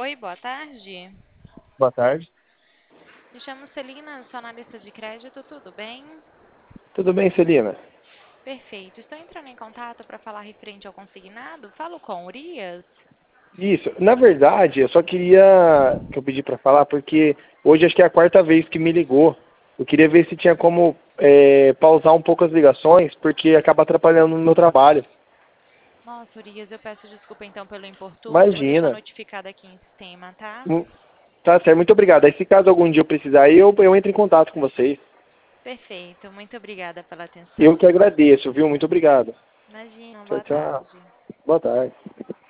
Oi, boa tarde. Boa tarde. Me chamo Celina, sou analista de crédito, tudo bem? Tudo bem, Celina? Perfeito. Estou entrando em contato para falar referente ao consignado. Falo com Urias? Isso. Na verdade, eu só queria que eu pedi para falar porque hoje acho que é a quarta vez que me ligou. Eu queria ver se tinha como pausar um pouco as ligações, porque acaba atrapalhando no meu trabalho. Nossa, Urias, eu peço desculpa então pelo importuno. Vou deixar Imagina. notificado aqui em sistema, tá? Hum, Tá certo, muito obrigado. Aí se caso algum dia eu precisar, eu entro em contato com vocês. Perfeito. Muito obrigada pela Eu atenção. que agradeço, viu? Muito obrigado. Imagina, Tchau, boa tchau. tarde. Boa tarde.